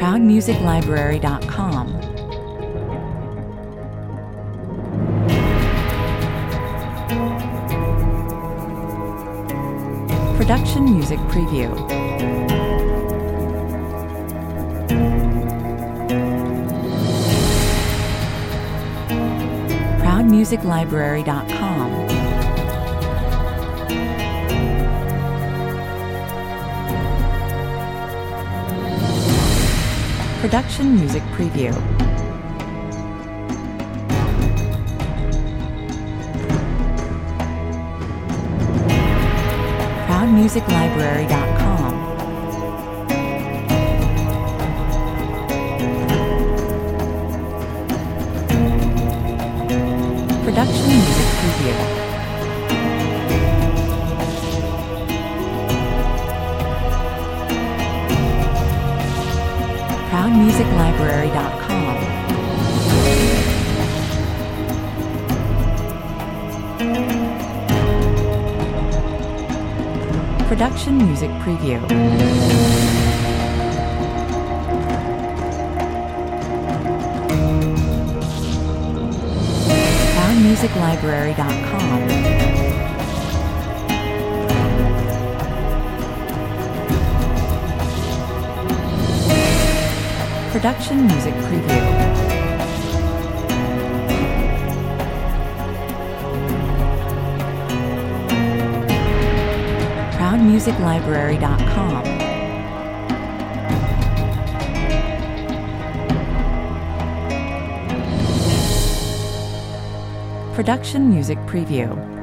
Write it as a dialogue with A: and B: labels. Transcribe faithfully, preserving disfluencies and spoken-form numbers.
A: proud music library dot com. Production Music Preview. proud music library dot com. Production Music Preview. proud music library dot com. Production Music Preview. proud music library dot com. Production Music Preview. proud music library dot com. Production Music Preview. proud music library dot com. Production Music Preview.